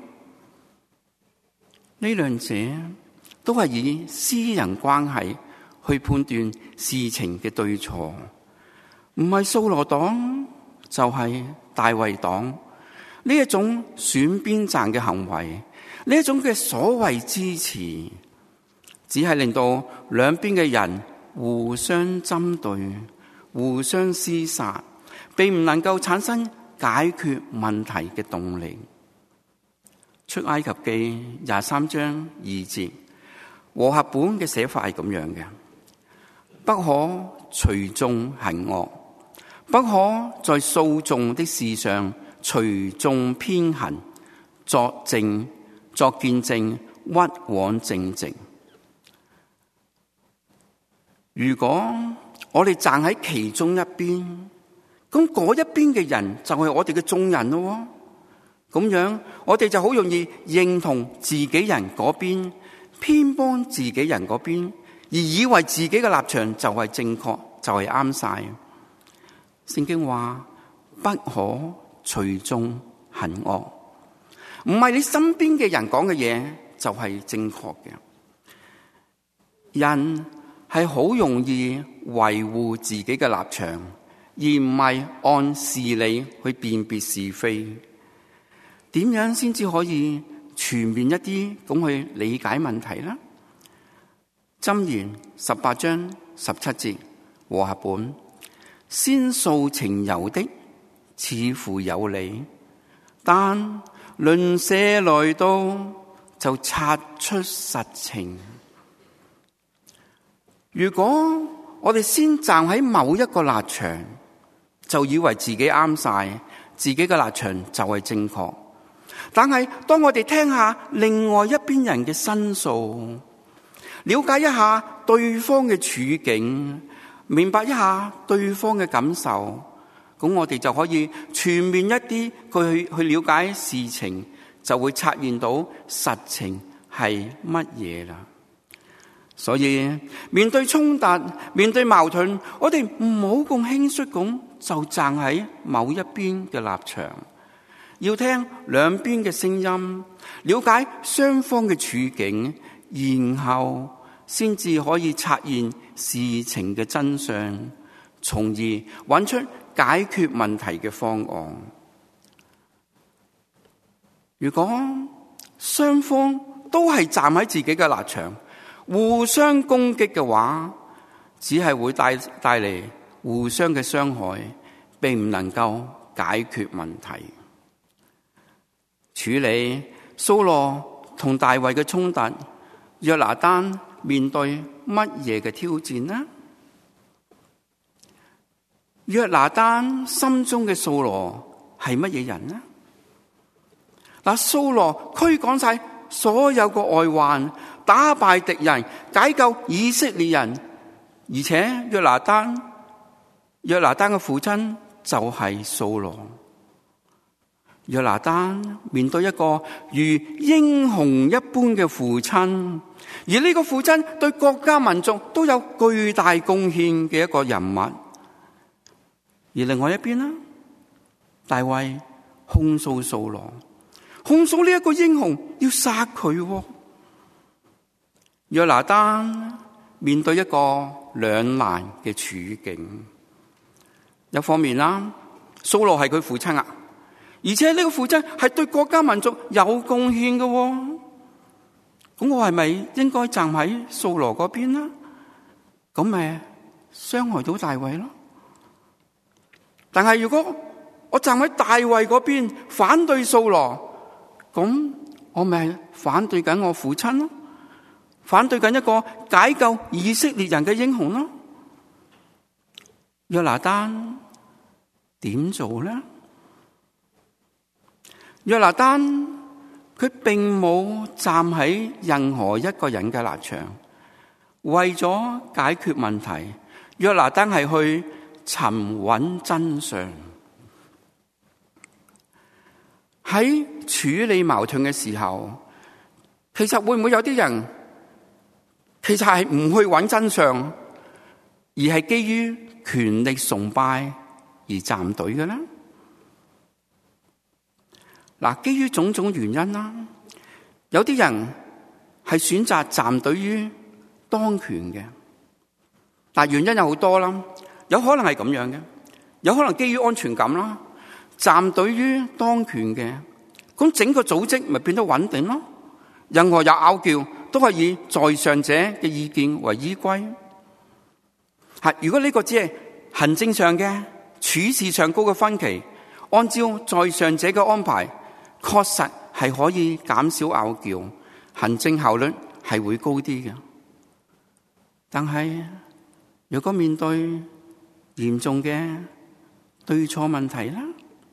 呢兩者都係以私人關係去判斷事情嘅對錯，唔係掃羅黨就係大衛黨。呢一種選邊站嘅行為，呢一種嘅所謂支持，只係令到兩邊嘅人互相針對、互相廝殺，並唔能夠產生解決問題嘅動力。出埃及記廿三章二節，和合本嘅寫法係咁樣嘅：不可隨眾行惡，不可在訴訟的事上隨眾偏行，作證作見證，屈枉正直。如果我哋站喺其中一邊，嗰、 咁嗰一邊嘅人就係我哋嘅眾人咯。咁樣我哋就好容易認同自己人嗰邊，偏幫自己人嗰邊，而以為自己嘅立場就係正確，就係啱晒。聖經話不可隨眾行惡，唔係你身邊嘅人講嘅嘢就係正確嘅。人係好容易維護自己嘅立場，而唔係按事理去辨別是非。點樣先至可以全面一啲咁去理解問題呢？箴言十八章十七節和合本：先訴情由的似乎有理，但鄰舍來到就察出實情。如果我哋先站喺某一個立場，就以為自己啱晒，自己嘅立場就係正確。但係當我哋聽下另外一邊人嘅申訴，了解一下對方嘅處境，明白一下對方嘅感受，咁我哋就可以全面一啲去去了解事情，就會察現到實情係乜嘢啦。所以面對衝突、面對矛盾，我哋唔好咁輕率咁就站喺某一邊嘅立場，要聽兩邊嘅聲音，了解雙方嘅處境，然後先至可以察現事情嘅真相，從而揾出解決問題嘅方案。如果雙方都係站喺自己嘅立場，互相攻擊嘅話，只係會帶帶嚟互相嘅傷害，並唔能夠解決問題。處理掃羅同大衛嘅衝突，約拿單面對乜嘢嘅挑戰呢？約拿單心中嘅掃羅係乜嘢人呢？嗱，掃羅驅趕晒所有個外患，打敗敵人，解救以色列人，而且約拿單約拿單嘅父親就係掃羅。約拿單面對一個如英雄一般嘅父親，而呢個父親對國家民族都有巨大貢獻嘅一個人物。而另外一邊呢，大衛控訴掃羅，控訴呢一個英雄要殺佢。約拿單面對一個兩難嘅處境，一方面啦，掃羅係佢父親啊，而且呢個父親係對國家民族有貢獻嘅，咁我係咪應該站喺掃羅嗰邊呢？咁咪傷害到大衛咯？但係如果我站喺大衛嗰邊反對掃羅，咁我咪反對緊我父親咯，反對緊一個解救以色列人嘅英雄咯。約拿單點做呢？約拿單佢並冇站喺任何一個人嘅立場，為咗解決問題，約拿單係去尋揾真相。喺處理矛盾嘅時候，其實會唔會有啲人其實係唔去揾真相，而係基於權力崇拜而站隊嘅呢？嗱，基於種種原因啦，有啲人係選擇站隊於當權嘅。嗱，原因有好多啦，有可能係咁樣嘅，有可能基於安全感啦，站隊於當權嘅，咁整個組織咪變得穩定咯。任何有拗撬都係以在上者嘅意見為依歸。係，如果呢個只係行政上嘅處事上高嘅分歧，按照在上者嘅安排，確實係可以減少拗撬，行政效率係會高啲嘅。但係如果面對嚴重嘅對錯問題啦，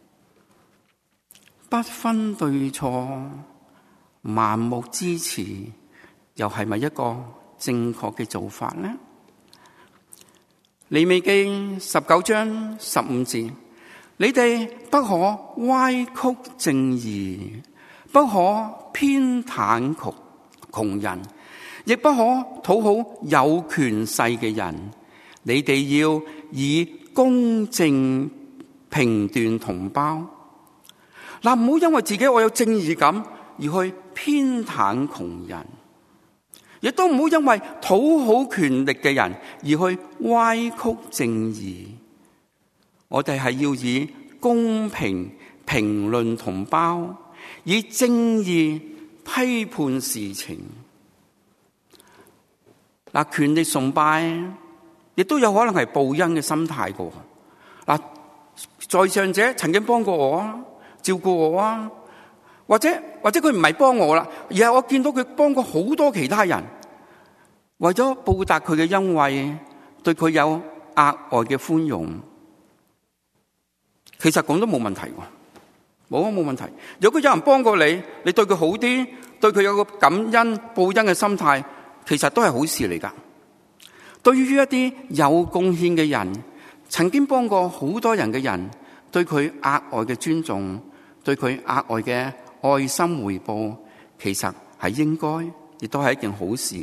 不分對錯，盲目支持，又係咪一個正確嘅做法呢？利未記十九章十五節， 你哋不可歪曲正義，不可偏袒窮窮人，亦不可討好有權勢嘅人。你哋要以公正評斷同胞。嗱，唔好因為自己我有正義感而去偏袒窮人，亦都唔好因為討好權力嘅人而去歪曲正義。我哋係要以公平評論同胞，以正義批判事情。嗱，權力崇拜亦都有可能係報恩嘅心態噶。嗱，在上者曾經幫過我啊，照顧我啊，或者或者佢唔係幫我啦，而係我見到佢幫過好多其他人，為咗報答佢嘅恩惠，對佢有額外嘅寬容。其實講都冇問題，冇啊，冇問題。如果有人幫過你，你對佢好啲，對佢有個感恩報恩嘅心態，其實都係好事嚟噶。對於一啲有貢獻嘅人，曾經幫過好多人嘅人，對佢額外嘅尊重，對佢額外嘅愛心回報，其實係應該，亦都係一件好事。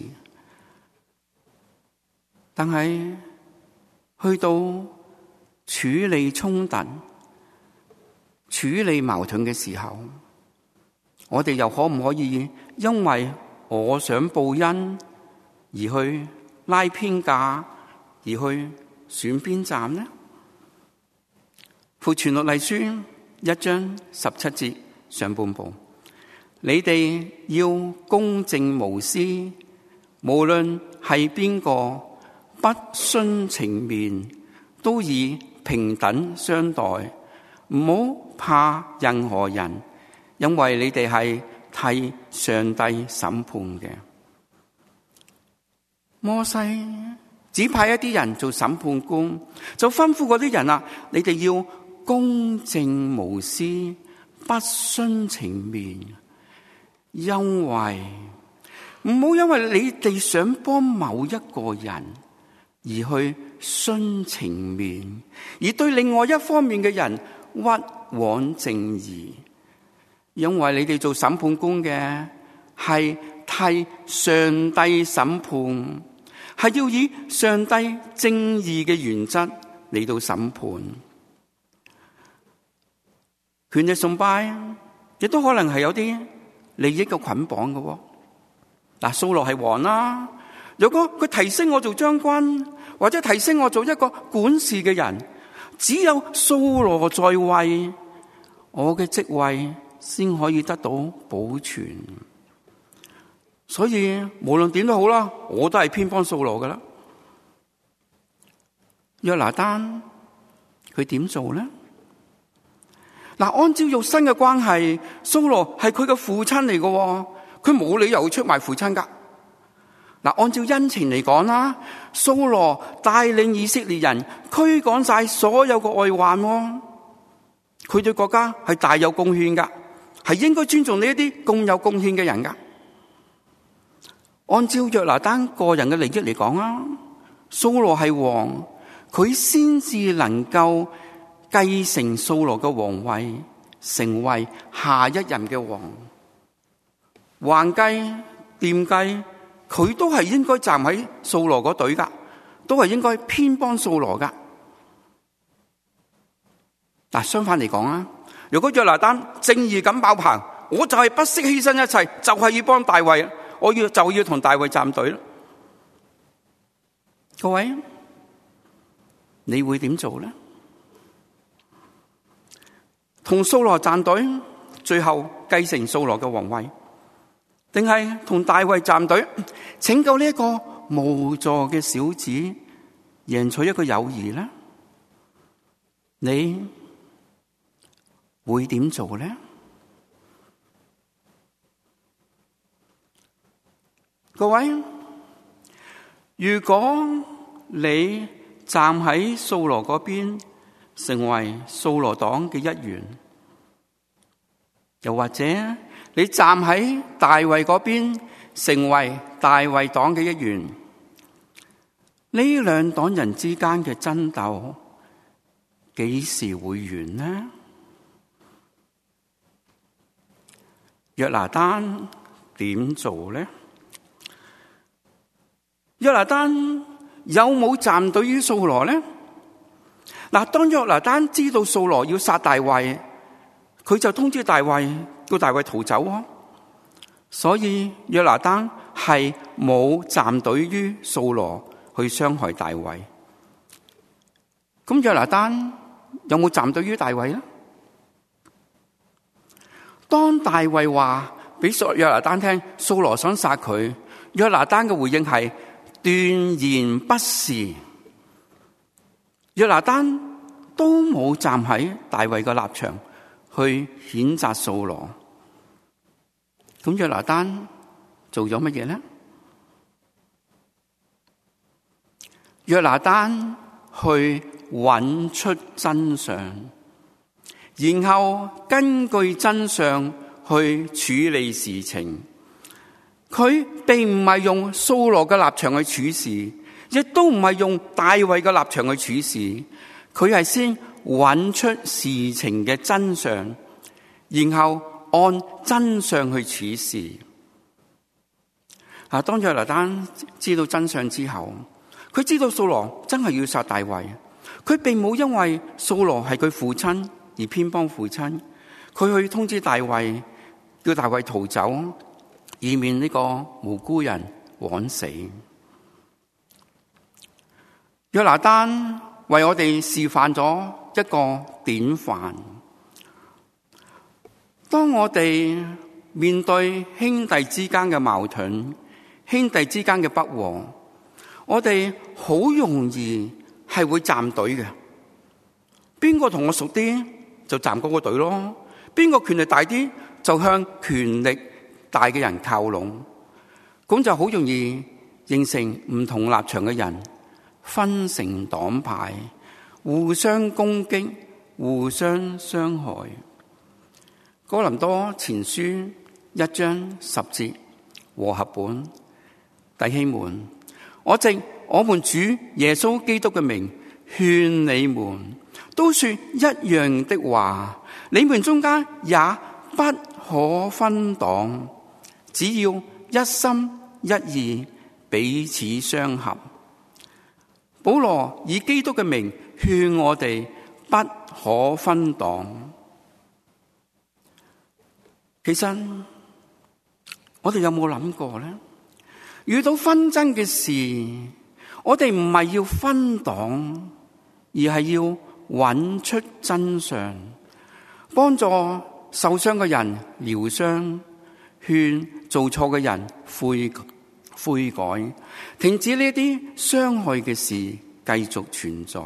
但係去到處理衝突、處理矛盾嘅時候，我哋又可唔可以因為我想報恩而去拉偏架，而去選邊站呢？父傳律例書一章十七節上半部，你哋要公正無私，無論係邊個，不徇情面，都以平等相待，唔好怕任何人，因為你哋係替上帝審判嘅。摩西指派一啲人做審判官，就吩咐嗰啲人啊，你哋要公正無私，不徇情面，因為唔好因為你哋想幫某一個人而去徇情面，而對另外一方面嘅人屈枉正義。因為你哋做審判官嘅係替上帝審判，係要以上帝正義嘅原則嚟到審判。權力崇拜亦都可能係有啲利益嘅捆綁嘅。嗱，掃羅係王啦，如果佢提升我做將軍，或者提升我做一個管事嘅人，只有掃羅在位，我嘅職位先可以得到保存。所以無論點都好啦，我都係偏幫掃羅噶啦。約拿單佢點做呢？嗱，按照肉身嘅關係，掃羅係佢嘅父親嚟嘅，佢冇理由出賣父親噶。嗱，按照恩情嚟講啦，掃羅帶領以色列人驅趕晒所有嘅外患，佢對國家係大有貢獻噶，係應該尊重呢一啲咁有貢獻嘅人噶。按照約拿單個人嘅利益嚟講啦，掃羅係王，佢先至能夠繼承掃羅嘅王位，成為下一任嘅王。橫計掂計，佢都係應該站喺掃羅嗰隊噶，都係應該偏幫掃羅噶。但相反嚟講啊，如果約拿單正義感爆棚，我就係不惜犧牲一切，就係要幫大衛，我要就要同大衛站隊啦。各位，你會點做呢？同掃羅站隊，最後繼承掃羅嘅皇位，定係同大衛站隊，拯救呢一個無助嘅小子，贏取一個友誼呢？你會點做呢？各位，如果你站喺掃羅嗰邊，成為掃羅黨嘅一員，又或者你站喺大衛嗰邊，成為大衛黨嘅一員，呢兩黨人之間嘅爭鬥， 幾時會完呢？約拿單點做呢？約拿單有冇站隊於掃羅呢？嗱，當約拿單知道掃羅要殺大衛，佢就通知大衛，叫大衛逃走啊。所以約拿單係冇站隊於掃羅去傷害大衛。咁約拿單有冇站隊於大衛呢？當大衛話俾約拿單聽，掃羅想殺佢，約拿單嘅回應係斷然不是。約拿單都冇站喺大衛嘅立場去譴責掃羅。咁約拿單做咗乜嘢呢？約拿單去揾出真相，然後根據真相去處理事情。佢並唔係用掃羅嘅立場去處事，亦都唔係用大衛嘅立場去處事。佢係先揾出事情嘅真相，然後按真相去處事。啊，當約拿單知道真相之後，佢知道掃羅真係要殺大衛，佢並冇因為掃羅係佢父親而偏幫父親，佢去通知大衛，叫大衛逃走，以免呢個無辜人枉死。約拿單為我哋示範咗一個典範。當我哋面對兄弟之間嘅矛盾、兄弟之間嘅不和，我哋好容易係會站隊嘅。邊個同我熟啲就站嗰個隊咯，邊個權力大啲就向權力大嘅人靠攏，咁就好容易形成唔同立場嘅人分成黨派，互相攻擊，互相傷害。哥林多前書一章十節和合本，弟兄們，我藉我們主耶穌基督嘅名勸你們，都說一樣的話，你們中間也不可分黨，只要一心一意，彼此相合。保羅以基督嘅名勸我哋不可分黨。其實我哋有冇諗過呢？遇到紛爭嘅事，我哋唔係要分黨，而係要揾出真相，幫助受傷嘅人療傷，勸做錯嘅人悔悔改，停止呢啲傷害嘅事繼續存在。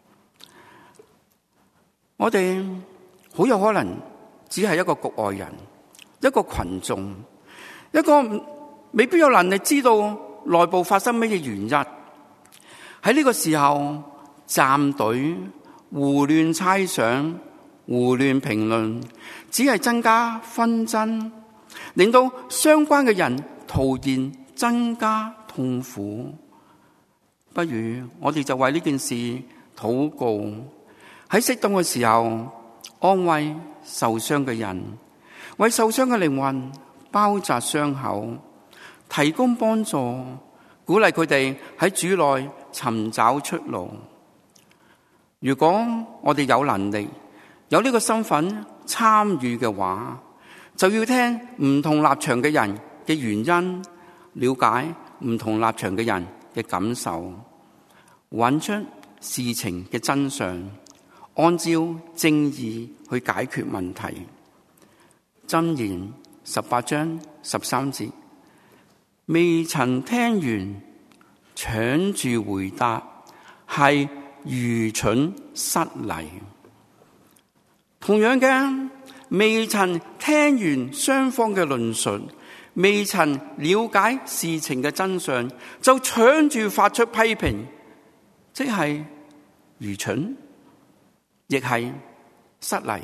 我哋好有可能只係一個局外人，一個群眾，一個未必有能力知道內部發生乜嘢原因。喺呢個時候站隊，胡亂猜想，胡亂評論，只係增加紛爭，令到相關嘅人徒然增加痛苦。不如我哋就為呢件事禱告，喺適當嘅時候安慰受傷嘅人，為受傷嘅靈魂包紮傷口，提供幫助，鼓勵佢哋喺主內尋找出路。如果我哋有能力，有呢個身份參與嘅話，就要聽唔同立場嘅人嘅原因，了解唔同立場嘅人嘅感受，揾出事情嘅真相，按照正義去解決問題。箴言十八章十三節，未曾聽完搶住回答，係愚蠢失禮。同樣嘅，未曾聽完雙方嘅論述，未曾了解事情嘅真相，就搶住發出批評，即係愚蠢，亦係失禮。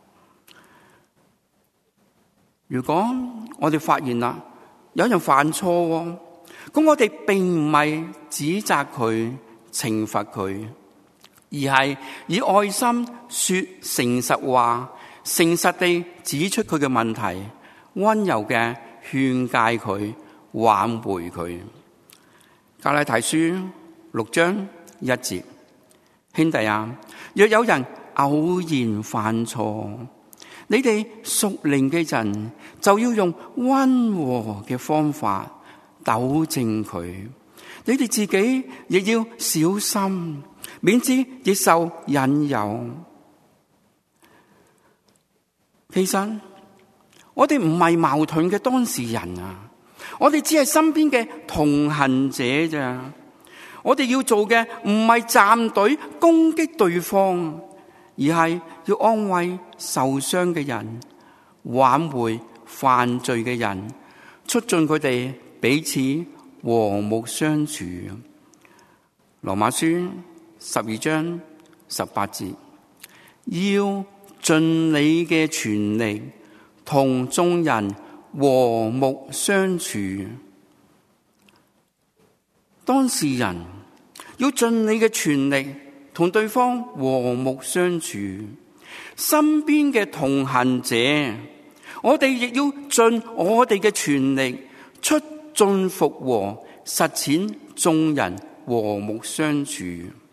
如果我哋發現啦，有人犯錯，咁我哋並唔係指責佢、懲罰佢， 而係以愛心說誠實話，誠實地指出佢嘅問題，溫柔嘅勸誡佢，挽回佢。加拉太書六章一節，兄弟啊，若有人偶然犯錯，你哋屬靈嘅人就要用溫和嘅方法糾正佢，你哋自己亦要小心，免致亦受引誘。其實我哋唔係矛盾嘅當事人啊，我哋只係身邊嘅同行者咋。我哋要做嘅唔係站隊攻擊對方，而係要安慰受傷嘅人，挽回犯罪嘅人，促進佢哋彼此和睦相處。羅馬書十二章十八節，要盡你嘅全力同眾人和睦相處。當事人要盡你嘅全力同對方和睦相處，身邊嘅同行者，我哋亦要盡我哋嘅全力促進復和，實踐眾人和睦相處。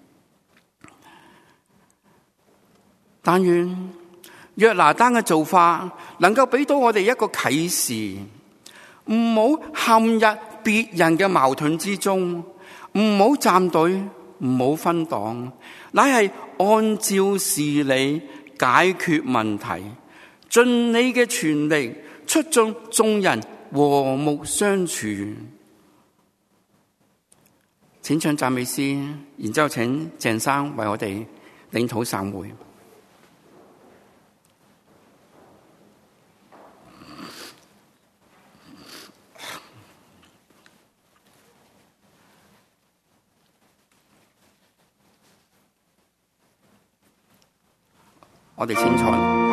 但願約拿單嘅做法能夠俾到我哋一個啟示，唔好陷入別人嘅矛盾之中，唔好站隊，唔好分黨，乃係按照事理解決問題，盡你嘅全力促進眾人和睦相處。請唱讚美詩，然之後請鄭生為我哋領禱散會。我哋清楚。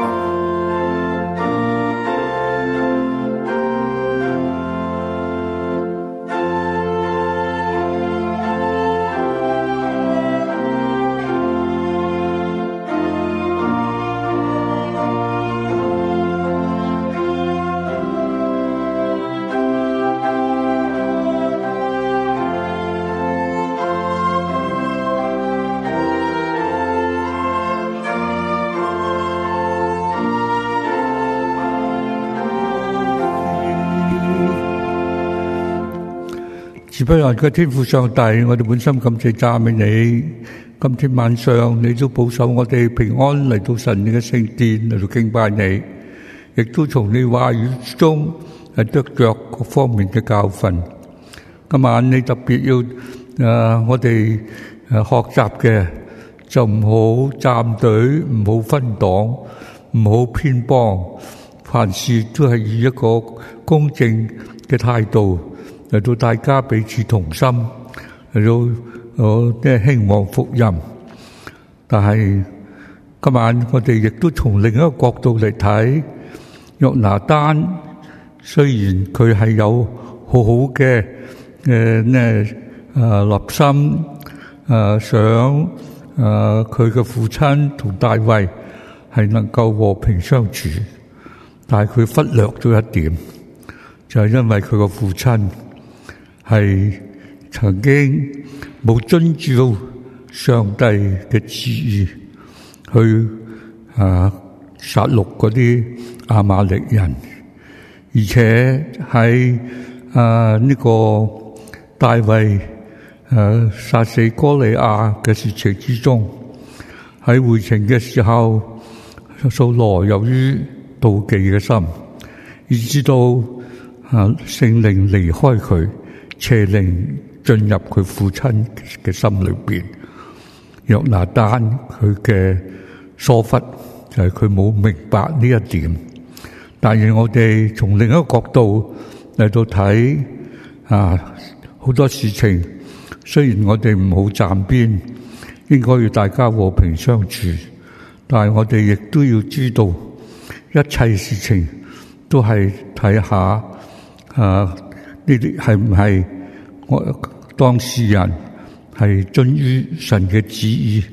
慈悲人嘅天父上帝，我哋本心感謝讚美你。今天晚上你都保守我哋平安嚟到神你嘅聖殿嚟到敬拜你，亦都從你話語中係得着各方面嘅教訓。今晚你特別要誒、呃、我哋誒學習嘅，就唔好站隊，唔好分黨，唔好偏幫，凡事都係以一個公正嘅態度嚟到大家彼此同心，嚟到我即係興旺福音。但係今晚我哋亦都從另一個角度嚟睇，約拿單雖然佢係有好好嘅誒呢誒立心誒想誒佢嘅父親同大衛係能夠和平相處，但係佢忽略咗一點，就係因為佢個父親係曾經冇遵照上帝嘅旨意去啊殺戮嗰啲亞瑪力人，而且喺啊呢個大衛誒殺死哥利亞嘅事情之中，喺回程嘅時候，掃羅由於妒忌嘅心，以致到啊聖靈離開佢，邪靈進入佢父親嘅心裏邊。約拿單佢嘅疏忽就係佢冇明白呢一點。但係我哋從另一個角度嚟到睇啊，好多事情雖然我哋唔好站邊，應該要大家和平相處，但係我哋亦都要知道一切事情都係睇下啊呢啲係唔係我當事人係遵於神嘅旨意，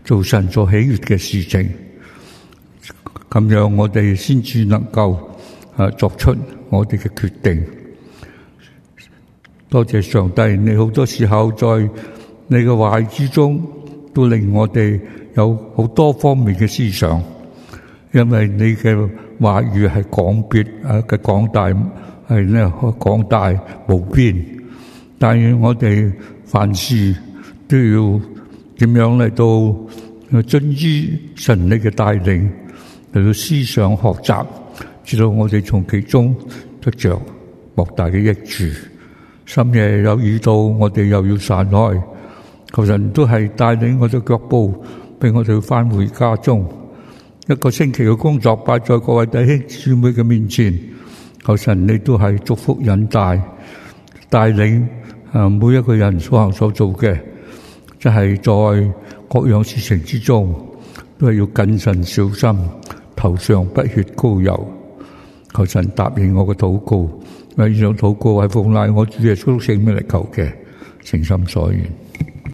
做神所喜悅嘅事情，咁樣我哋先至能夠啊作出我哋嘅決定。多謝上帝，你好多時候在你嘅話語之中，都令我哋有好多方面嘅思想，因為你嘅話語係廣別啊嘅廣大，係咧廣大無邊。但願我哋凡事都要點樣嚟到遵依神你嘅帶領，嚟到思想學習，直到我哋從其中得着莫大嘅益處。深夜有遇到，我哋又要散開，求神都係帶領我哋腳步，俾我哋返回家中。一個星期嘅工作擺在各位弟兄姊妹嘅面前，求神你都係祝福引帶帶領啊每一個人所行所做嘅，即係在各樣事情之中都係要謹慎小心，頭上不血膏油。求神答應我嘅禱告，為以上禱告係奉賴我主耶穌聖名嚟求嘅，誠心所願。